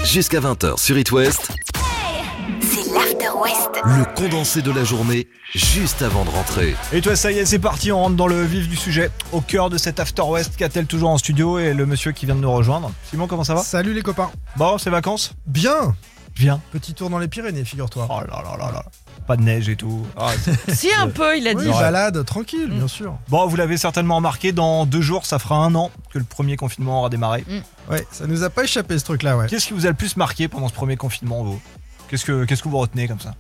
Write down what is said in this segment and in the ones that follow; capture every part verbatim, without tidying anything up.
Jusqu'à vingt heures sur It West. C'est l'After West. Le condensé de la journée, juste avant de rentrer. Et toi, ça y est, c'est parti, on rentre dans le vif du sujet. Au cœur de cet After West, qu'a-t-elle toujours en studio et le monsieur qui vient de nous rejoindre. Simon, comment ça va ? Salut les copains. Bon, c'est vacances ? Bien. Viens. Petit tour dans les Pyrénées, figure-toi. Oh là là là là. Pas de neige et tout. Ah, Si, un peu, il a Oui, dit. balade tranquille, bien sûr. bon, vous l'avez certainement remarqué, dans deux jours, ça fera un an que le premier confinement aura démarré. Ouais, ça nous a pas échappé ce truc-là, ouais. Qu'est-ce qui vous a le plus marqué pendant ce premier confinement, vous ? Qu'est-ce que, qu'est-ce que vous retenez comme ça ?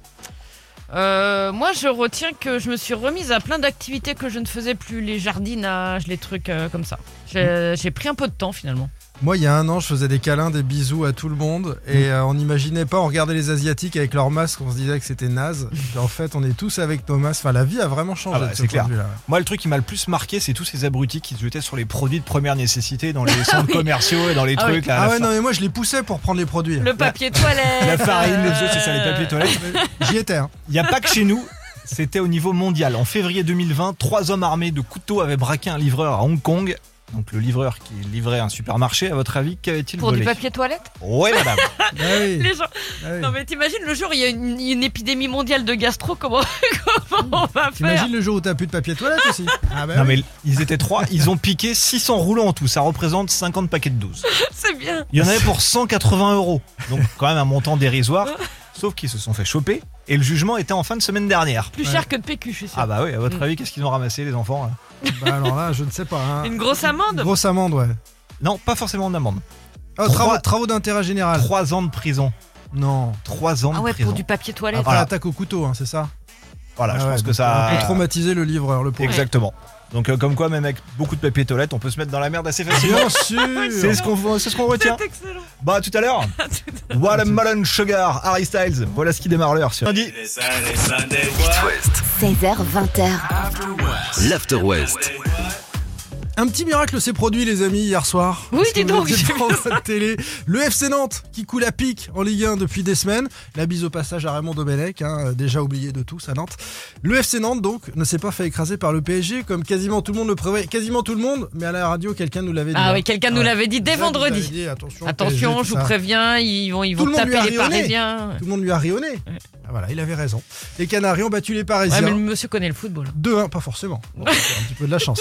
Euh, moi, je retiens que je me suis remise à plein d'activités que je ne faisais plus, les jardinages, les trucs euh, comme ça. J'ai, j'ai pris un peu de temps finalement. Moi, il y a un an, je faisais des câlins, des bisous à tout le monde. Et euh, on n'imaginait pas, on regardait les Asiatiques avec leurs masques, on se disait que c'était naze. Et en fait, on est tous avec nos masques. Enfin, la vie a vraiment changé Ah bah, de ce c'est point clair. de vue-là. Moi, le truc qui m'a le plus marqué, c'est tous ces abrutis qui se jetaient sur les produits de première nécessité dans les centres oui. commerciaux et dans les Ah trucs. oui. Là, à Ah la ouais, fin. non, mais moi, je les poussais pour prendre les produits. Le papier toilette. La farine, les œufs, euh, c'est ça, les papiers toilettes. J'y étais, hein. Il n'y a pas que chez nous, c'était au niveau mondial. En février deux mille vingt, trois hommes armés de couteaux avaient braqué un livreur à Hong Kong. Donc le livreur qui livrait un supermarché, à votre avis, qu'avait-il Pour volé ? du papier toilette. Ouais, madame. Ah oui. Les gens. Ah oui. Non mais t'imagines le jour où il y a une, une épidémie mondiale de gastro, comment, comment on va faire ? T'imagines le jour où t'as plus de papier toilette aussi. Ah bah Non oui. mais ils étaient trois, ils ont piqué six cents rouleaux en tout, ça représente cinquante paquets de douze. C'est bien. Il y en avait pour cent quatre-vingts euros, donc quand même un montant dérisoire, sauf qu'ils se sont fait choper et le jugement était en fin de semaine dernière. Plus Ouais. cher que de P Q, je suis sûr. Ah bah oui, à votre Mm. avis, qu'est-ce qu'ils ont ramassé les enfants là ? Bah alors là, je ne sais pas. Hein. Une grosse amende. Grosse amende, ouais. Non, pas forcément d'amende. Oh, Trois- travaux, travaux d'intérêt général. Trois ans de prison. Non. Trois ans de Ah ouais, prison. pour du papier toilette. Après Voilà. l'attaque au couteau, hein, c'est ça. Voilà, Ah je ouais, pense que donc ça... On peut traumatiser le livreur, le pauvre. Exactement. Donc euh, comme quoi, même avec beaucoup de papier toilette, on peut se mettre dans la merde assez facilement. Bien sûr. C'est ce qu'on c'est ce qu'on retient. C'est excellent. Bah à tout à l'heure. Watermelon Sugar, Harry Styles. Voilà ce qui démarre l'heure sur lundi. It West, seize heures vingt heures. l'After West. Un petit miracle s'est produit, les amis, hier soir. Oui, Parce que dis vous donc, étiez j'ai devant vu votre télé. Le F C Nantes qui coule à pic en Ligue un depuis des semaines. La bise au passage à Raymond Domenech, hein, déjà oublié de tous à Nantes. Le F C Nantes, donc, ne s'est pas fait écraser par le P S G, comme quasiment tout le monde le prévoyait. Quasiment tout le monde, mais à la radio, quelqu'un nous l'avait dit. Ah hein. oui, quelqu'un nous Ouais. l'avait dit dès Ça, vous avez vendredi. dit, attention, Attention, P S G, je tout vous ça. préviens, ils vont, ils Tout vont le monde lui taper a les rayonné. Parisiens. Tout le monde lui a rayonné. Ah, voilà, il avait raison. Les Canaries ont battu les Parisiens. Ouais, mais le monsieur connaît le football. deux un, pas forcément. Bon, c'est un petit peu de la chance.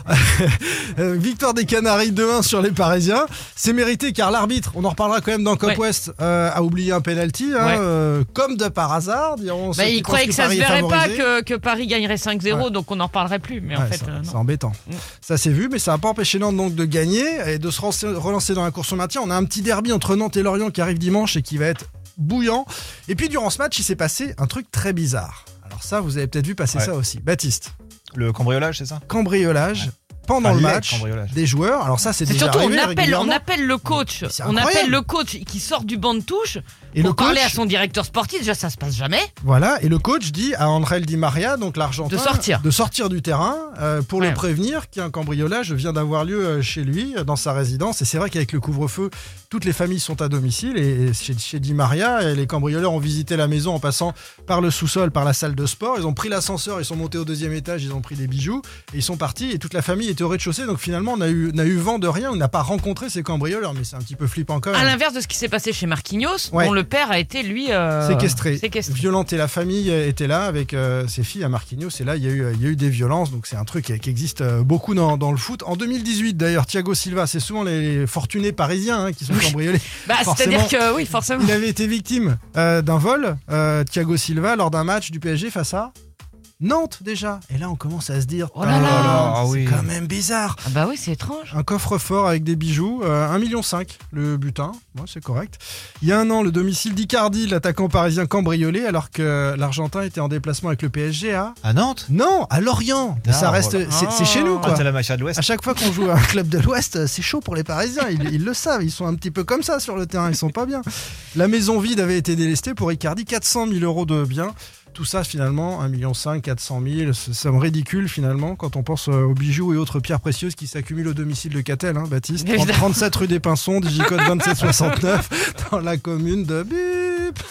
Euh, Victoire des Canaries deux un sur les Parisiens. C'est mérité car l'arbitre, on en reparlera quand même dans Cop Ouais. West, euh, a oublié un penalty, hein, Ouais. euh, comme de par hasard, diront ceux Bah, qui il pensent croyait que, ça se Paris est verrait pas favorisé. que, que Paris gagnerait cinq zéro, Ouais. donc on n'en reparlerait plus. Mais en Ouais, fait, c'est, euh, c'est non. embêtant. Mm. Ça s'est vu, mais ça n'a pas empêché Nantes donc de gagner et de se relancer, relancer dans la course au maintien. On a un petit derby entre Nantes et Lorient qui arrive dimanche et qui va être bouillant. Et puis durant ce match, il s'est passé un truc très bizarre. Alors ça, vous avez peut-être vu passer Ouais. ça aussi. Baptiste, Le cambriolage, c'est ça ? cambriolage pendant Enfin, le les match cambriolages. des joueurs. Alors ça, c'est, C'est déjà surtout, on arrivé appelle, on régulièrement. appelle le coach, Mais c'est on incroyable. appelle le coach qui sort du banc de touche Et pour le parler coach- à son directeur sportif. Déjà, ça se passe jamais. Voilà, et le coach dit à Andrel Di Maria, donc l'Argentin, De sortir. de sortir du terrain euh, pour Ouais. le prévenir qu'un cambriolage vient d'avoir lieu euh, chez lui, euh, dans sa résidence. Et c'est vrai qu'avec le couvre-feu, toutes les familles sont à domicile. Et, et chez, chez Di Maria, euh, les cambrioleurs ont visité la maison en passant par le sous-sol, par la salle de sport. Ils ont pris l'ascenseur, ils sont montés au deuxième étage, ils ont pris des bijoux et ils sont partis. Et toute la famille était au rez-de-chaussée. Donc finalement, on a eu, on a eu vent de rien. On n'a pas rencontré ces cambrioleurs, mais c'est un petit peu flippant quand même. À l'inverse de ce qui s'est passé chez Marquinhos, Ouais. dont le père a été lui euh, séquestré, séquestré. violenté. La famille était là avec euh, ses filles à Marquinhos et là il y, a eu, il y a eu des violences, donc c'est un truc qui, qui existe euh, beaucoup dans, dans le foot. En deux mille dix-huit d'ailleurs, Thiago Silva, c'est souvent les fortunés parisiens hein, qui sont cambriolés. Bah, Forcément. c'est-à-dire que oui, forcément. Il avait été victime euh, d'un vol, euh, Thiago Silva, lors d'un match du P S G face à Nantes déjà. Et là on commence à se dire, Oh là là. Ah c'est oui. quand même bizarre. Ah bah oui, c'est étrange. Un coffre-fort avec des bijoux, euh, un virgule cinq million le butin, ouais, c'est correct. Il y a un an, le domicile d'Icardi, l'attaquant parisien cambriolé, alors que l'Argentin était en déplacement avec le P S G à... À Nantes ? Non, à Lorient. Ah, ça reste, voilà. c'est, c'est chez nous Ah, quoi. c'est la Macha de l'Ouest. À chaque fois qu'on joue à un club de l'Ouest, c'est chaud pour les Parisiens. Ils, ils le savent, ils sont un petit peu comme ça sur le terrain, ils sont pas bien. La maison vide avait été délestée pour Icardi, quatre cent mille euros de biens. Tout ça finalement, un virgule cinq million, quatre cent mille, c'est somme ridicule finalement quand on pense aux bijoux et autres pierres précieuses qui s'accumulent au domicile de Catel, hein, Baptiste. Évidemment. trente-sept rue des Pinsons, digicode vingt-sept soixante-neuf, dans la commune de Bip.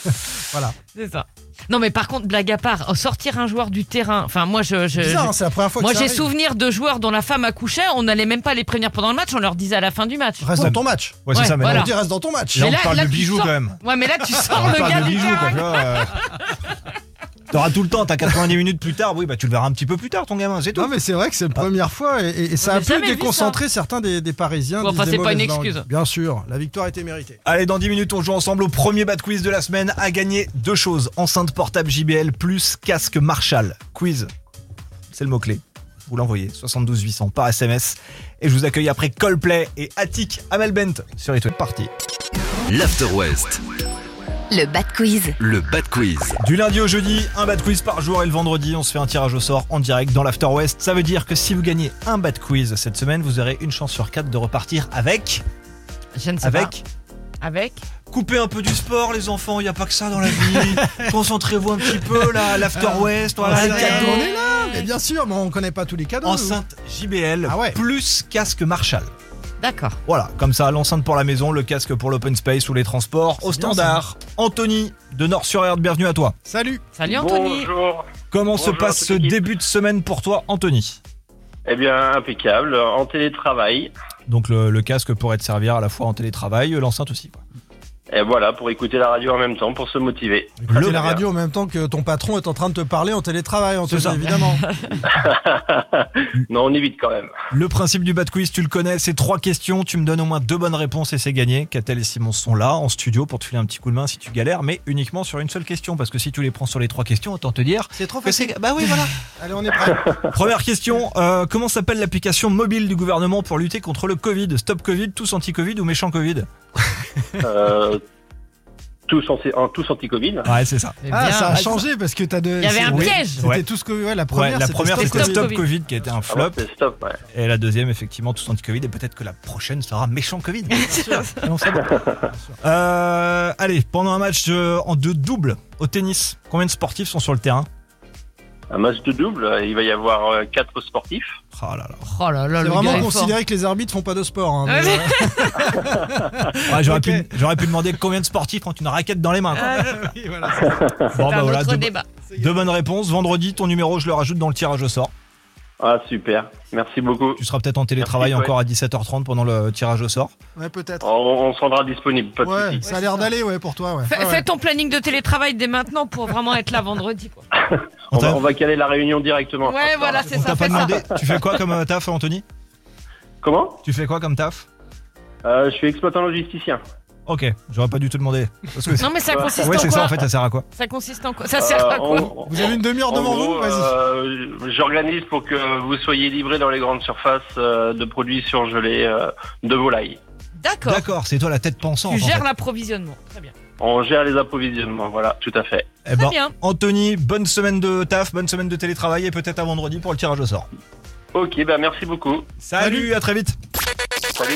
Voilà. C'est ça. Non, mais par contre, blague à part, sortir un joueur du terrain. Enfin, moi, je. je, Bizarre, je- hein, c'est la première fois moi, que ça j'ai arrive. souvenir de joueurs dont la femme accouchait, on n'allait même pas les prévenir pendant le match, on leur disait à la fin du match. Reste dans ton match. Ouais, c'est Ouais, ça, mais voilà. là, On dit reste dans ton match. là, Mais on là- parle là, de tu bijoux sors- quand même. Ouais, mais là, tu sors On le parle gars de du bijoux, quoi, terrain. tu vois, euh. T'auras tout le temps, t'as quatre-vingt-dix minutes plus tard, oui, bah tu le verras un petit peu plus tard, ton gamin, c'est tout. Non mais c'est vrai que c'est la première fois et, et- et ça On a n'a pu jamais vu déconcentrer certains des, des Parisiens. Bon, disent enfin, des c'est pas une mauvaises langues. excuse. Bien sûr, la victoire était méritée. Allez, dans dix minutes, on joue ensemble au premier bad quiz de la semaine. À gagner deux choses, enceinte portable J B L plus casque Marshall. Quiz, c'est le mot-clé. Vous l'envoyez, soixante-douze huit cents par S M S. Et je vous accueille après Coldplay et Attic Amelbent sur It West. Parti. L'After West, Le Bad Quiz. le Bad Quiz. Du lundi au jeudi, un bad quiz par jour et le vendredi, on se fait un tirage au sort en direct dans l'After West. Ça veut dire que si vous gagnez un bad quiz cette semaine, vous aurez une chance sur quatre de repartir avec... Je ne sais Avec... pas. Avec Coupez un peu du sport, les enfants, il n'y a pas que ça dans la vie. Concentrez-vous un petit peu, là, l'After West, voilà, Ah, les ouais. cadeaux. On est là, mais bien sûr, mais on connaît pas tous les cadeaux. nous. Enceinte J B L Ah ouais. plus casque Marshall. D'accord. Voilà, comme ça, l'enceinte pour la maison, le casque pour l'open space ou les transports. Au C'est bien, standard, Anthony de Nord-sur-Erdre, bienvenue à toi. Salut. Salut Anthony. Bonjour. Comment se Bonjour à passe toute ce l'équipe. début de semaine pour toi, Anthony? Eh bien, impeccable. En télétravail. Donc le, le casque pourrait te servir à la fois en télétravail, l'enceinte aussi, quoi. Et voilà, pour écouter la radio en même temps, pour se motiver. Écoutez la radio en même temps que ton patron est en train de te parler en télétravail, on te C'est dit ça. évidemment. Non, on évite quand même. Le principe du bad quiz, tu le connais, c'est trois questions, tu me donnes au moins deux bonnes réponses et c'est gagné. Catel et Simon sont là en studio pour te filer un petit coup de main si tu galères, mais uniquement sur une seule question, parce que si tu les prends sur les trois questions, autant te dire C'est trop que facile. c'est... Bah oui, voilà. Allez, on est prêt. Première question, euh, comment s'appelle l'application mobile du gouvernement pour lutter contre le Covid? Stop Covid, tous anti-Covid ou méchant Covid? Euh, tous, anti- en, tous anti-Covid. Ouais, c'est ça. C'est Ah, bien. ça a changé parce que t'as de. Il y avait un oui, piège. C'était Ouais. tout ce que. Ouais, la Ouais, première, la c'était première Stop c'était Stop Stop Covid. Covid qui a été un Ah flop. bon, c'est stop, ouais. Et la deuxième, effectivement, tous anti-Covid. Et peut-être que la prochaine sera méchant Covid. Et on sait pas. Euh, allez, pendant un match de, en deux doubles au tennis, combien de sportifs sont sur le terrain? Un match de double, il va y avoir euh, quatre sportifs. Oh là là. Oh là là, C'est le vraiment gars est fort. considéré que les arbitres font pas de sport. hein, mais, Ouais, euh, Ouais, j'aurais, Ok. pu, j'aurais pu demander combien de sportifs ont une raquette dans les mains. quoi. Ah, oui, voilà. Bon, c'est bah un voilà, autre deux, débat. deux bonnes réponses. Vendredi, ton numéro, je le rajoute dans le tirage au sort. Ah, super. Merci beaucoup. Tu seras peut-être en télétravail Merci, ouais. encore à dix-sept heures trente pendant le tirage au sort. Ouais, peut-être. On, on se rendra disponible, pas de Ouais, soucis. ça a l'air d'aller, ouais, pour toi, ouais. Fais, Ouais, ouais. fais ton planning de télétravail dès maintenant pour vraiment être là vendredi. Quoi. On va, t'a- on va caler la réunion directement. Ouais, voilà, c'est On ça. t'a pas Fais ça. demandé. Tu fais quoi comme euh, taf, Anthony? Comment Tu fais quoi comme taf? euh, Je suis exploitant logisticien. Ok, j'aurais pas du tout demandé. Parce que Non, mais ça consiste ouais, en c'est quoi ça en fait, ça sert à quoi? Ça consiste en quoi Ça sert à Euh, quoi on- Vous avez une demi-heure En devant gros, vous Vas-y. euh, j'organise pour que vous soyez livrés dans les grandes surfaces euh, de produits surgelés euh, de volaille. D'accord. D'accord, c'est toi la tête pensante. Tu en gères fait. l'approvisionnement. Très bien. On gère les approvisionnements, voilà, tout à fait. Eh Très ben, bien. Anthony, bonne semaine de taf, bonne semaine de télétravail et peut-être à vendredi pour le tirage au sort. Ok, bah merci beaucoup. Salut, à très vite. Salut.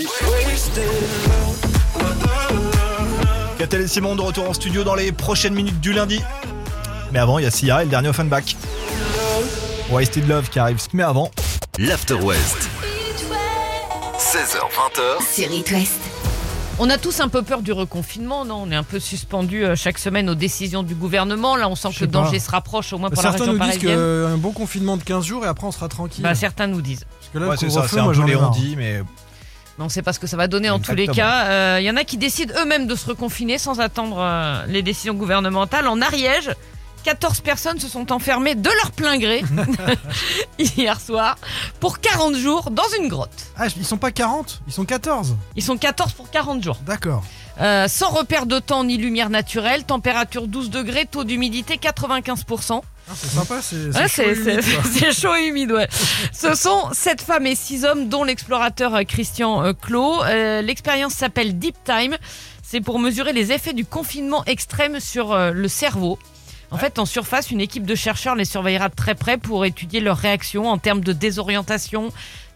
Catel et Simon de retour en studio dans les prochaines minutes du lundi. Mais avant, il y a Sia et le dernier Offenbach. Wasted Love qui arrive, mais avant. L'After West, seize heures vingt heures. Sur It West. On a tous un peu peur du reconfinement, non? On est un peu suspendu euh, chaque semaine aux décisions du gouvernement. Là, on sent Je que sais le danger pas. se rapproche, au moins pour la Certains région nous disent parisienne. qu'un bon confinement de quinze jours et après on sera tranquille. Bah, certains nous disent. Parce que là, Ouais, le c'est ça, couvre-feu, c'est un moi peu j'en ai les marre. on-dit, mais Mais on sait pas ce que ça va donner en tous les Exactement. cas. Il y en a qui décident eux-mêmes de se reconfiner sans attendre euh, les décisions gouvernementales. En Ariège, quatorze personnes se sont enfermées de leur plein gré hier soir pour quarante jours dans une grotte. Ah, ils sont pas quarante, ils sont quatorze. Ils sont quatorze pour quarante jours. D'accord. Euh, sans repère de temps ni lumière naturelle, température douze degrés, taux d'humidité quatre-vingt-quinze pour cent. Ah, c'est sympa, c'est Ouais, c'est chaud et humide, quoi. c'est chaud et humide, ouais. Ce sont sept femmes et six hommes, dont l'explorateur euh, Christian euh, Clot. Euh, L'expérience s'appelle Deep Time. C'est pour mesurer les effets du confinement extrême sur euh, le cerveau. En fait, en surface, une équipe de chercheurs les surveillera de très près pour étudier leurs réactions en termes de désorientation,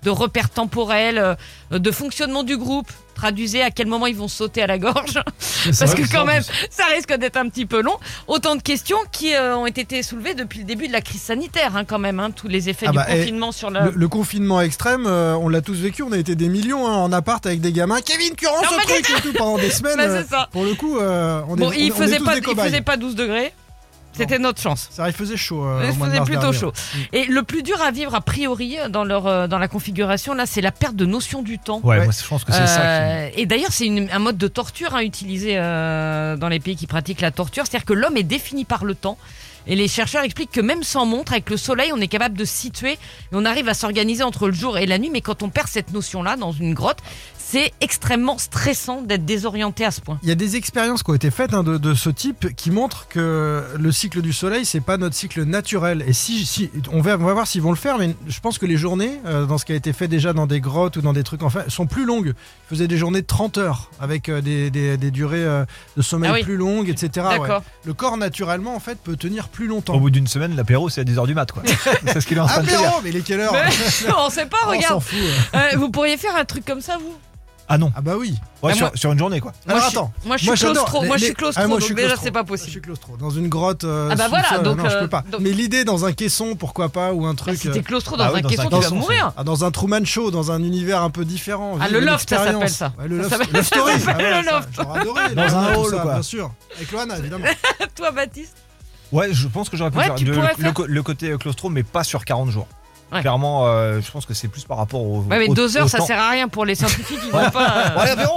de repères temporels, euh, de fonctionnement du groupe. Traduisez à quel moment ils vont sauter à la gorge. Parce que quand même, ça risque d'être un petit peu long. Autant de questions qui euh, ont été soulevées depuis le début de la crise sanitaire, hein, quand même. Hein, tous les effets Ah du bah, confinement sur la... Le, le confinement extrême, euh, on l'a tous vécu. On a été des millions hein, en appart avec des gamins. Kevin, tu rends Non, ce mais truc et tout pendant des semaines. Bah, euh, c'est ça. Pour le coup, euh, on est, Bon, on, il on faisait est tous pas, des il cobayes. faisait pas douze degrés. C'était Non. notre chance. Ça, il faisait chaud. Euh, Il au mois de faisait mars plutôt dernier. chaud. Et le plus dur à vivre, a priori, dans, leur, euh, dans la configuration, là, c'est la perte de notion du temps. Ouais, Ouais. moi je pense que c'est ça Euh, Et d'ailleurs, c'est une- un mode de torture hein, utilisé euh, dans les pays qui pratiquent la torture. C'est-à-dire que l'homme est défini par le temps. Et les chercheurs expliquent que même sans montre, avec le soleil, on est capable de se situer et on arrive à s'organiser entre le jour et la nuit. Mais quand on perd cette notion-là dans une grotte, c'est extrêmement stressant d'être désorienté à ce point. Il y a des expériences qui ont été faites hein, de, de ce type qui montrent que le cycle du soleil, c'est pas notre cycle naturel. Et si, si on, va, on va voir s'ils vont le faire, mais je pense que les journées, euh, dans ce qui a été fait déjà dans des grottes ou dans des trucs enfin, sont plus longues. Ils faisaient des journées de trente heures avec euh, des, des, des durées euh, de sommeil Ah oui. plus longues, et cetera. D'accord. Ouais. Le corps, naturellement, en fait, peut tenir plus longtemps. Au bout d'une semaine, l'apéro c'est à dix heures du mat quoi. C'est ce qu'il est en train de te dire. Apéro, mais il est quelle heure Mais, on sait pas, On s'en regarde. fout. ouais. Euh, vous pourriez faire un truc comme ça, vous Ah non, Ah bah oui. ouais, Ah, sur, moi- sur une journée quoi. Moi, Alors je suis- attends. Moi, je suis Moi, j'adore claustro. les- Moi, je suis les- claustro. Ah, moi, je donc suis déjà, claustro. c'est pas Je possible. suis claustro. Dans une grotte. euh, Ah bah sous voilà, le sol, donc, non, je euh, peux pas. donc- Mais l'idée dans un caisson, pourquoi pas, ou un Bah, truc. si t'es euh, claustro ah dans oui, un dans caisson, un tu vas caisson, mourir. ah, dans un Truman Show, dans un univers un peu différent. Ah, vivre le une loft, ça s'appelle expérience. ça. Ouais, le Ça loft, s'appelle- Love Story. ça s'appelle Ah ouais, le ça, loft. J'aurais adoré. Dans les- un tout hall, ça, quoi. Bien sûr. Avec Loana, évidemment. Toi, Baptiste. Ouais, je pense que j'aurais pu Ouais, faire, tu de- pourrais le, faire. co- le côté claustro, mais pas sur quarante jours. Ouais. Clairement, euh, je pense que c'est plus par rapport au. Ouais, mais au- deux heures, au ça temps. sert à rien pour les scientifiques. Ils vont pas. euh, Ouais, apéro.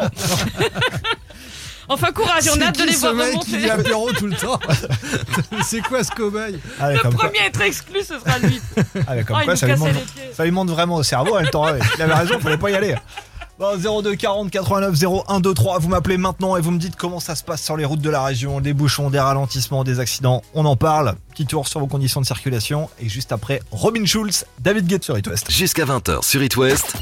Enfin, courage, on a hâte de C'est les qui ce voir mec qui remonter. dit apéro tout le temps C'est quoi ce cobaye Allez, Le comme quoi, premier à être exclu, ce sera lui. allez, comme Ah, il quoi nous ça, lui cassait monte, les pieds. ça lui monte vraiment au cerveau. Elle t'en il avait raison, fallait pas y aller. Bon, zéro deux quarante quatre-vingt-neuf zéro un deux trois, vous m'appelez maintenant et vous me dites comment ça se passe sur les routes de la région, des bouchons, des ralentissements, des accidents, on en parle. Petit tour sur vos conditions de circulation et juste après Robin Schulz, David Guetta sur It West. Jusqu'à vingt heures sur It West,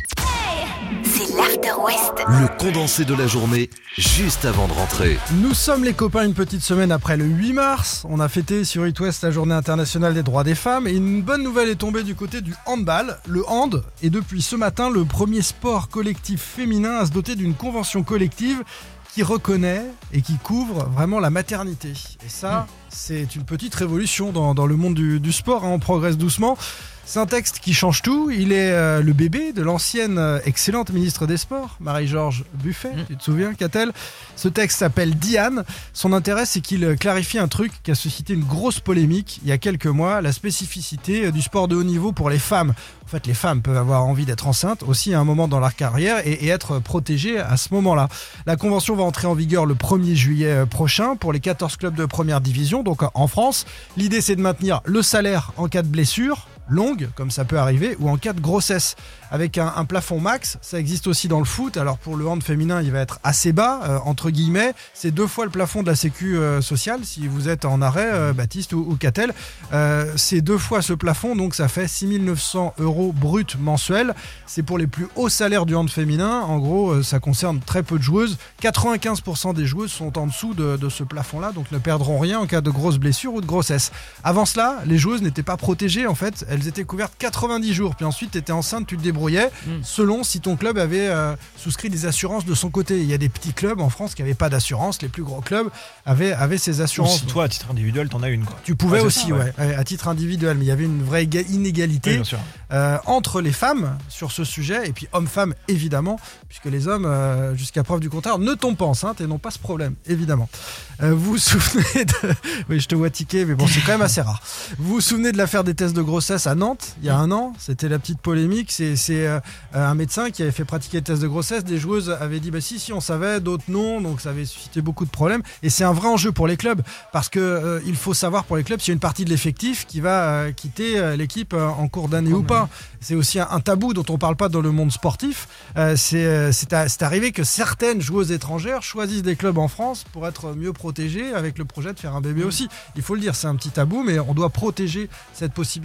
C'est l'After West. le condensé de la journée juste avant de rentrer. Nous sommes les copains une petite semaine après le huit mars. On a fêté sur It West la journée internationale des droits des femmes. Et une bonne nouvelle est tombée du côté du handball. Le hand est depuis ce matin le premier sport collectif féminin à se doter d'une convention collective qui reconnaît et qui couvre vraiment la maternité. Et ça, c'est une petite révolution dans, dans le monde du, du sport, hein. On progresse doucement. C'est un texte qui change tout. Il est euh, le bébé de l'ancienne euh, excellente ministre des Sports, Marie-Georges Buffet. Mm. Tu te souviens, qu'a-t-elle ? Ce texte s'appelle Diane. Son intérêt, c'est qu'il euh, clarifie un truc qui a suscité une grosse polémique il y a quelques mois, la spécificité euh, du sport de haut niveau pour les femmes. En fait, les femmes peuvent avoir envie d'être enceintes aussi à un moment dans leur carrière et, et être protégées à ce moment-là. La convention va entrer en vigueur le premier juillet euh, prochain pour les quatorze clubs de première division, donc en France. L'idée, c'est de maintenir le salaire en cas de blessure longue, comme ça peut arriver, ou en cas de grossesse, avec un, un plafond max. Ça existe aussi dans le foot. Alors pour le hand féminin, il va être assez bas, euh, entre guillemets. C'est deux fois le plafond de la sécu euh, sociale, si vous êtes en arrêt, euh, Baptiste ou, ou Catel. Euh, c'est deux fois ce plafond, donc ça fait six mille neuf cents euros bruts mensuels. C'est pour les plus hauts salaires du hand féminin. En gros, euh, ça concerne très peu de joueuses. quatre-vingt-quinze pour cent des joueuses sont en dessous de, de ce plafond-là, donc ne perdront rien en cas de grosse blessure ou de grossesse. Avant cela, les joueuses n'étaient pas protégées, en fait. Elles étaient couvertes quatre-vingt-dix jours, puis ensuite tu étais enceinte, tu te débrouillais, Mm. selon si ton club avait euh, souscrit des assurances de son côté. Il y a des petits clubs en France qui n'avaient pas d'assurance, les plus gros clubs avaient, avaient ces Ou assurances. si toi, à titre individuel, t'en as une quoi. Tu pouvais Ouais, c'est aussi, ça, ouais. ouais. à titre individuel, mais il y avait une vraie éga- Oui, inégalité bien sûr. euh, entre les femmes sur ce sujet, et puis hommes-femmes évidemment, puisque les hommes, euh, jusqu'à preuve du contraire, ne tombent pas enceintes et n'ont pas ce problème, évidemment. Euh, vous vous souvenez de... Oui, je te vois tiquer, mais bon, c'est quand même assez rare. Vous vous souvenez de l'affaire des tests de grossesse à Nantes, il y a un an? C'était la petite polémique. C'est, c'est euh, un médecin qui avait fait pratiquer les tests de grossesse. Des joueuses avaient dit, bah si, si, on savait, d'autres non, donc ça avait suscité beaucoup de problèmes. Et c'est un vrai enjeu pour les clubs, parce que euh, il faut savoir pour les clubs s'il y a une partie de l'effectif qui va euh, quitter euh, l'équipe euh, en cours d'année ou pas. C'est aussi un, un tabou dont on parle pas dans le monde sportif. Euh, c'est, euh, c'est, à- c'est arrivé que certaines joueuses étrangères choisissent des clubs en France pour être mieux protégées avec le projet de faire un bébé aussi. Il faut le dire, c'est un petit tabou, mais on doit protéger cette possibilité pour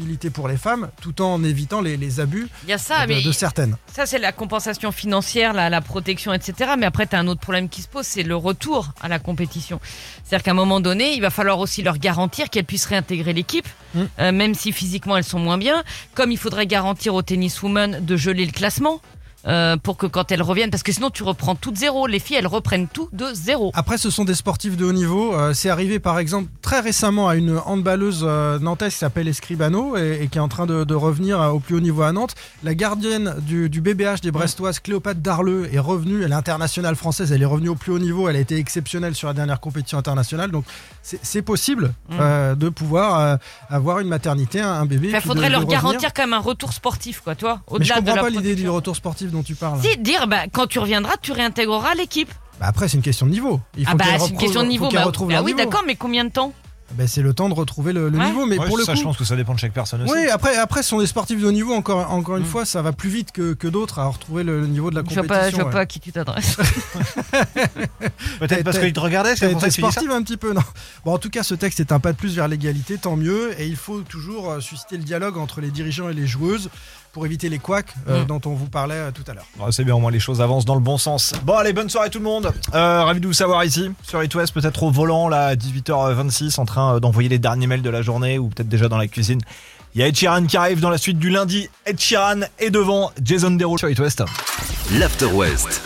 sur les femmes, tout en évitant les, les abus Il y a ça, de, mais de certaines. ça c'est la compensation financière, la, la protection, et cetera. Mais après, tu as un autre problème qui se pose, c'est le retour à la compétition. C'est-à-dire qu'à un moment donné, il va falloir aussi leur garantir qu'elles puissent réintégrer l'équipe, Mm. euh, même si physiquement elles sont moins bien. Comme il faudrait garantir aux tenniswomen de geler le classement. Euh, pour que quand elles reviennent, parce que sinon tu reprends tout de zéro. Les filles, elles reprennent tout de zéro. Après, ce sont des sportifs de haut niveau. Euh, c'est arrivé par exemple très récemment à une handballeuse euh, nantaise qui s'appelle Escribano et, et qui est en train de, de revenir euh, au plus haut niveau à Nantes. La gardienne du, du B B H des Brestoises, Cléopâtre Darleux, est revenue. Elle est internationale française. Elle est revenue au plus haut niveau. Elle a été exceptionnelle sur la dernière compétition internationale. Donc c'est, c'est possible Mm. euh, de pouvoir euh, avoir une maternité, un, un bébé. Il puis faudrait de- leur de revenir. garantir quand même un retour sportif, quoi, toi. Mais je Au-delà de comprends la pas l'idée du protection. retour sportif dont tu parles. Si, dire, bah, quand tu reviendras, tu réintégreras l'équipe. Bah après, c'est une question de niveau. Il faut Ah bah qu'elle c'est une repro- question de faut niveau. qu'elle Bah, retrouve bah leur oui, niveau. d'accord, mais combien de temps? Ben, c'est le temps de retrouver le, le Ouais. niveau, mais Ouais, pour le ça, coup. je pense que ça dépend de chaque personne aussi. Oui, après, après, ce sont des sportifs de haut niveau. Encore, encore une Mm. fois, ça va plus vite que, que d'autres à retrouver le, le niveau de la Je vois compétition. pas, je vois ouais. pas à qui tu t'adresses. Peut-être parce T'as- qu'il te regardait, c'est T'as pour ça été que tu dis ça. sportive un petit peu, non? Bon, en tout cas, ce texte est un pas de plus vers l'égalité, tant mieux. Et il faut toujours euh, susciter le dialogue entre les dirigeants et les joueuses pour éviter les couacs euh, Mm. dont on vous parlait euh, tout à l'heure. Ouais, c'est bien, au moins les choses avancent dans le bon sens. Bon, allez, bonne soirée tout le monde. Euh, ravi de vous savoir ici sur It West, peut-être au volant là à dix-huit heures vingt-six, en train euh, d'envoyer les derniers mails de la journée ou peut-être déjà dans la cuisine. Il y a Ed Sheeran qui arrive dans la suite du lundi. Ed Sheeran est devant Jason Derulo sur It West. L'After West,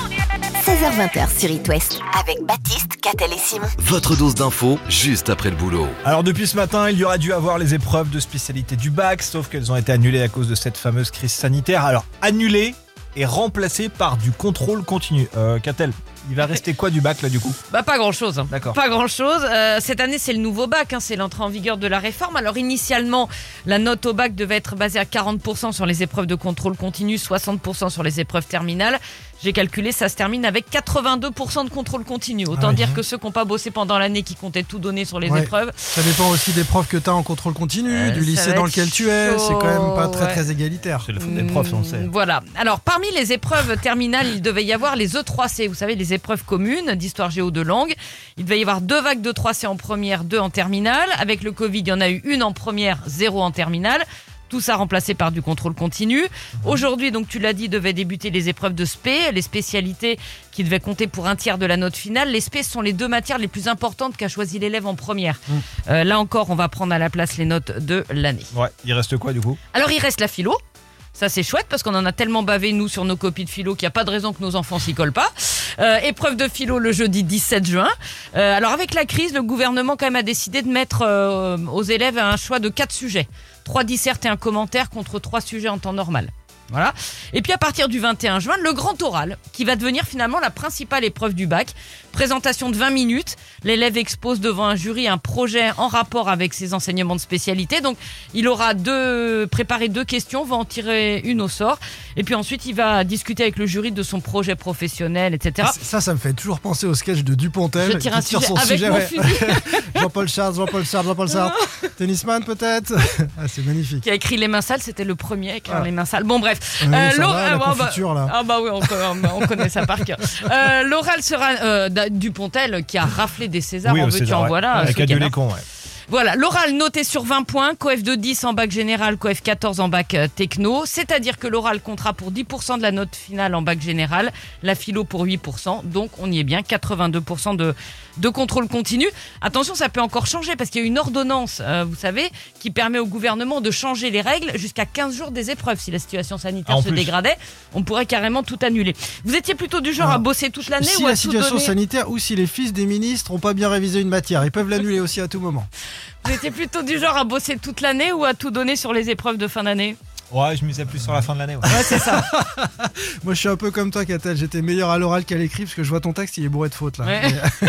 seize heures vingt sur It West avec Baptiste, Catel et Simon. votre dose d'infos juste après le boulot. Alors depuis ce matin, il y aurait dû avoir les épreuves de spécialité du bac, sauf qu'elles ont été annulées à cause de cette fameuse crise sanitaire. Alors annulées et remplacées par du contrôle continu. Euh, Catel, il va rester quoi du bac là du coup? Bah pas grand chose. D'accord. Pas grand chose. cette année c'est le nouveau bac, hein, c'est l'entrée en vigueur de la réforme. Alors initialement la note au bac devait être basée à quarante pour cent sur les épreuves de contrôle continu, soixante pour cent sur les épreuves terminales. J'ai calculé, ça se termine avec quatre-vingt-deux pour cent de contrôle continu. Autant Ah oui. dire que ceux qui n'ont pas bossé pendant l'année, qui comptaient tout donner sur les Ouais. épreuves. Ça dépend aussi des profs que tu as en contrôle continu, Euh, du ça lycée va dans être lequel tu es. C'est quand même pas très chaud, très égalitaire. C'est le faute des profs, on le sait. Mm, Voilà. Alors, parmi les épreuves terminales, il devait y avoir les E trois C. Vous savez, les épreuves communes d'histoire géo de langue. Il devait y avoir deux vagues de trois C en première, deux en terminale. Avec le Covid, il y en a eu une en première, zéro en terminale. Tout ça remplacé par du contrôle continu. Aujourd'hui, donc tu l'as dit, devaient débuter les épreuves de S P, les spécialités qui devaient compter pour un tiers de la note finale. Les S P sont les deux matières les plus importantes qu'a choisi l'élève en première. Mmh. Euh, là encore, on va prendre à la place les notes de l'année. Ouais, il reste quoi du coup? Alors il reste la philo. Ça c'est chouette parce qu'on en a tellement bavé nous sur nos copies de philo qu'il n'y a pas de raison que nos enfants s'y collent pas. Euh, épreuve de philo le jeudi dix-sept juin. Euh, alors avec la crise, le gouvernement quand même a décidé de mettre euh, aux élèves un choix de quatre sujets. Trois dissertes et un commentaire contre trois sujets en temps normal. Voilà. Et puis à partir du vingt et un juin, le grand oral, qui va devenir finalement la principale épreuve du bac. Présentation de vingt minutes. L'élève expose devant un jury un projet en rapport avec ses enseignements de spécialité. Donc il aura deux, préparé deux questions, va en tirer une au sort. Et puis ensuite, il va discuter avec le jury de son projet professionnel, et cetera. Ça, ça me fait toujours penser au sketch de Dupontel. Je tire qui un tire sujet son avec sujet, mon ouais. fusil. Jean-Paul Sartre, Jean-Paul Sartre, Jean-Paul Sartre. Tennisman peut-être. Ah, c'est magnifique. Qui a écrit Les mains sales, c'était le premier à écrire Ah. Les mains sales. Bon bref. Oui, Euh, ça l'or- va, la ah, bah, confiture, là. Ah bah oui, on, on- on connaît ça par cœur. Euh, L'oral sera euh, Dupontel qui a raflé des Césars, Oui, en au veux-tu César, en ouais. voilà. Avec ce week-end, adieu hein. les cons, ouais. Voilà, l'oral noté sur vingt points, coef de dix en bac général, coef quatorze en bac euh, techno, c'est-à-dire que l'oral comptera pour dix pour cent de la note finale en bac général, la philo pour huit pour cent, donc on y est bien, quatre-vingt-deux pour cent de, de contrôle continu. Attention, ça peut encore changer parce qu'il y a une ordonnance, euh, vous savez, qui permet au gouvernement de changer les règles jusqu'à quinze jours des épreuves. Si la situation sanitaire Ah, en se plus. dégradait, on pourrait carrément tout annuler. Vous étiez plutôt du genre Ah. à bosser toute l'année Si ou à la tout situation donner sanitaire ou si les fils des ministres n'ont pas bien révisé une matière, ils peuvent l'annuler aussi à tout moment. Vous étiez plutôt du genre à bosser toute l'année ou à tout donner sur les épreuves de fin d'année? Ouais, je misais plus sur la fin de l'année. Ouais. Ouais, c'est ça. Moi, je suis un peu comme toi, Catel. J'étais meilleur à l'oral qu'à l'écrit parce que je vois ton texte, il est bourré de fautes là. Ouais.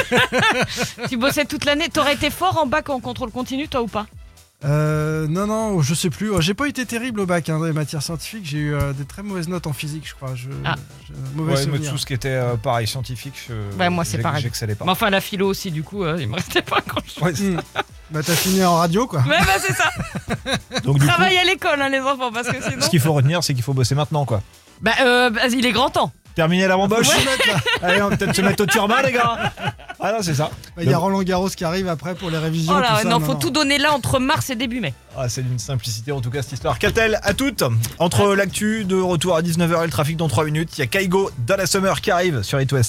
Mais, Tu bossais toute l'année. T'aurais été fort en bac en contrôle continu, toi ou pas? euh, non, non, je sais plus. J'ai pas été terrible au bac hein, dans les matières scientifiques. J'ai eu euh, des très mauvaises notes en physique, je crois. Je, Ah. je- mauvais Ouais, mais souvenir. tout ce qui était euh, pareil, scientifique, je, Ouais, moi, c'est j'ai- pareil. j'excellais pas. Mais enfin, la philo aussi, du coup, euh, il me restait pas grand-chose. Ouais, c'est- Hmm. Bah, t'as fini en radio, quoi. Ouais, bah c'est ça. donc du coup, Travaille à l'école, hein, les enfants, parce que sinon. ce qu'il faut retenir, c'est qu'il faut bosser maintenant, quoi. Bah, euh, bah, il est grand temps. Terminer la bamboche. Faut se mettre, là. Allez, on va peut-être se mettre au turban, les gars. Ah non, c'est ça. Il y a Roland Garros qui arrive après pour les révisions. Oh là, tout ouais, ça, non, faut tout donner là entre mars et début mai. Ah, c'est d'une simplicité en tout cas cette histoire. Qu'a-t-elle à toutes? Entre l'actu de retour à dix-neuf heures et le trafic dans trois minutes, il y a Kaigo dans la Summer qui arrive sur It West.